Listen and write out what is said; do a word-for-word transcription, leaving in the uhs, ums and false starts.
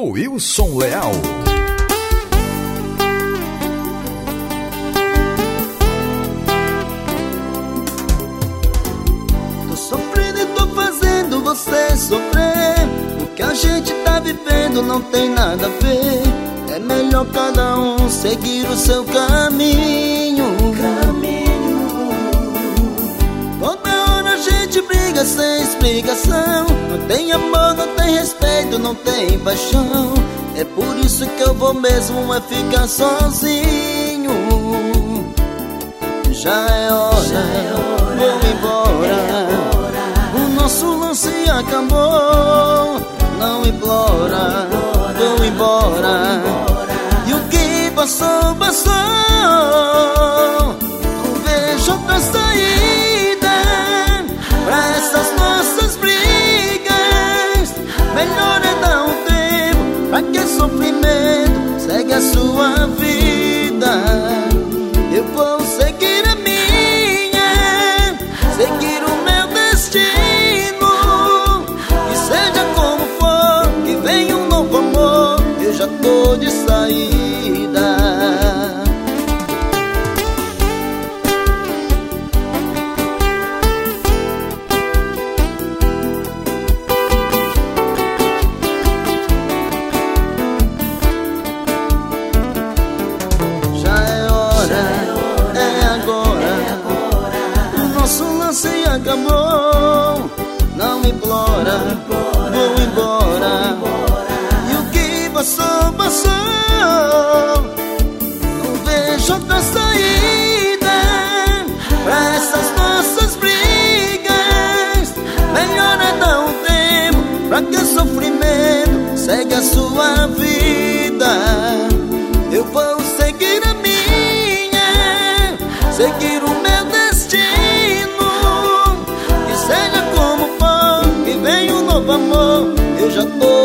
Wilson Leal. Tô sofrendo e tô fazendo você sofrer. O que a gente tá vivendo não tem nada a ver. É melhor cada um seguir o seu caminho. Caminho. Toda hora a gente briga sem explicação. Não tem amor, não tem respeito, não tem paixão. É por isso que eu vou mesmo é ficar sozinho. Já é hora, Já é hora vou embora. É o nosso lance acabou. Não implora, vou embora. E o que passou, passou. Não vejo outra saída pra essas nossas brigas. Melhor é dar um tempo. Pra que sofrimento? Segue a sua vida. Eu vou seguir a minha, seguir o meu destino. Que seja como for, que venha um novo amor. Eu já tô de saída. Acabou, não implora, vou embora. E o que passou, passou. Não vejo outra saída pra essas nossas brigas. Melhor é dar um tempo. Pra que sofrimento? Segue a sua vida. Eu vou seguir a minha, seguir o meu destino. Seja como for, que venha um novo amor. Eu já tô